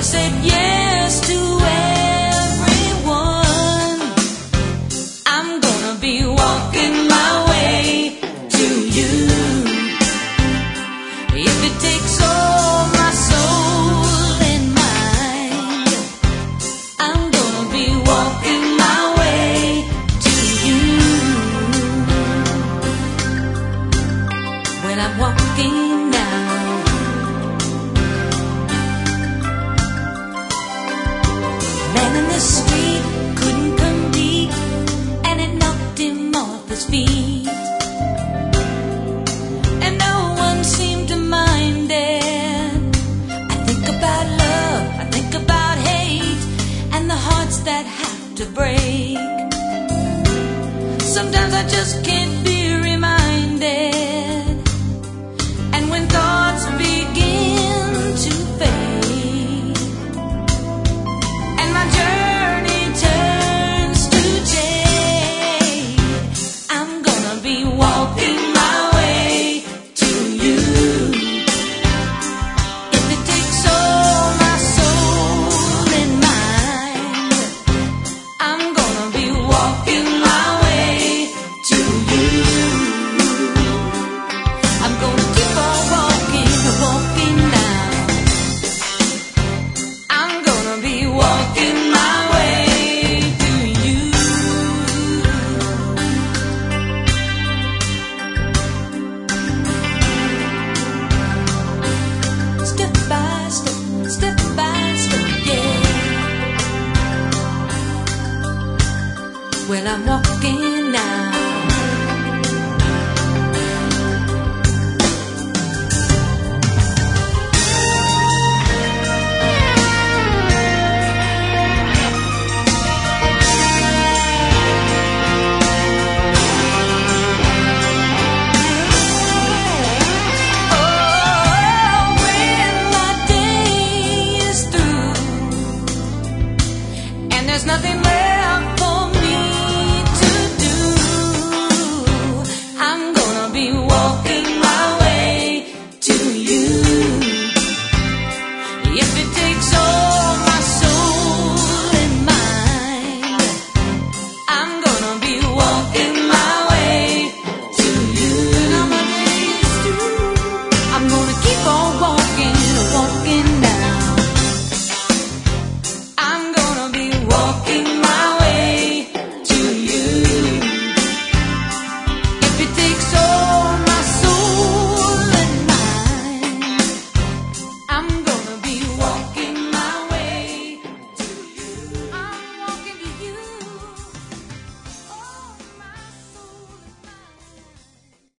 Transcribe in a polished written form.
said yes to everyone. I'm gonna be walking my way to you. If it takes all my soul and mind, I'm gonna be walking my way to you. When I'm walking now, man in the street couldn't compete, and it knocked him off his feet. And no one seemed to mind it. I think about love, I think about hate, and the hearts that have to break. Sometimes I just can't be